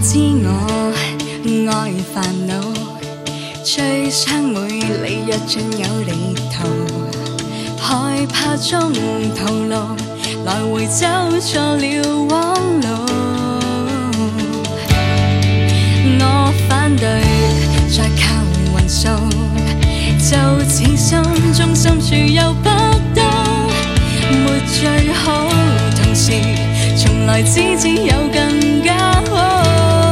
知我愛煩惱，最想每你躍進有離途，害怕中途路來回走錯了彎路。我反對再靠運數，就似心中深處有北刀，沒最好，同時從來只有更加好。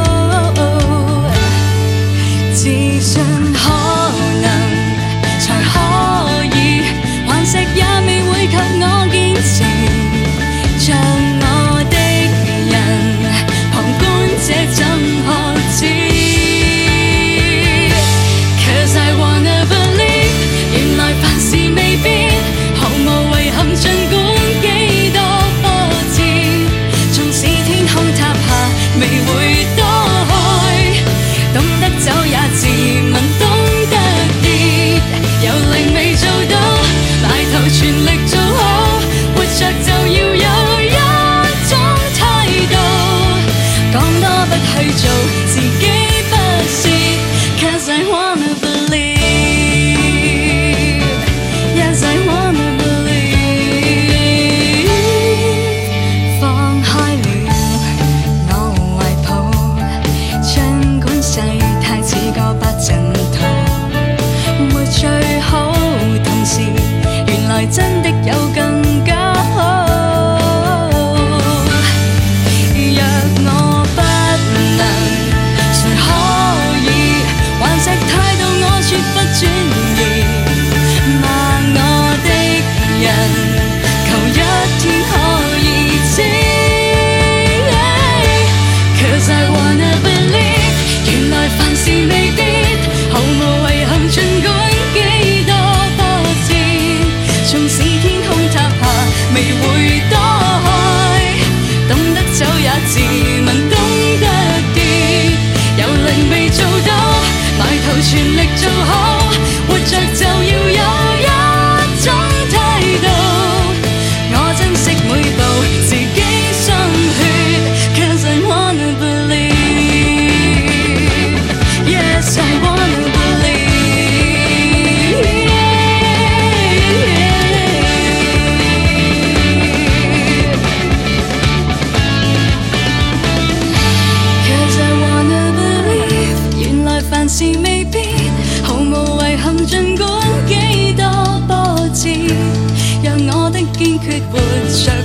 自信可能才可以，磐石也未會給我堅持，像我的人，旁觀者怎可知 ？Cause I wanna believe， 原來凡事未必毫無遺憾，儘管幾多波折，縱使天空塌下，未會多開，懂得走也自問懂得跌，有靈未做到，埋頭全力做好，活着就要有一種態度，講多不去做，自己不是 Cause I wanna believe Yes I wanna believe， 放開了我懷抱，儘管世態似個八陣圖，沒最好，同時原來真的有更加好。若我不能，誰可以？頑石態度我絕不轉移，罵我的人，求一天可以知。Cause I wanna believe， 原來凡事未必毫無遺憾，儘管幾多波折，縱使天空塌下，未會多開，懂得走也自問懂得跌，有靈未做到，埋頭全力做好，活着就要有一種態度，我珍惜每步自己心血 Cause I wanna believe Yes I wanna believe Cause I wanna believe， 原來凡事未必毫無遺憾，儘管幾多波折，讓我的堅決活着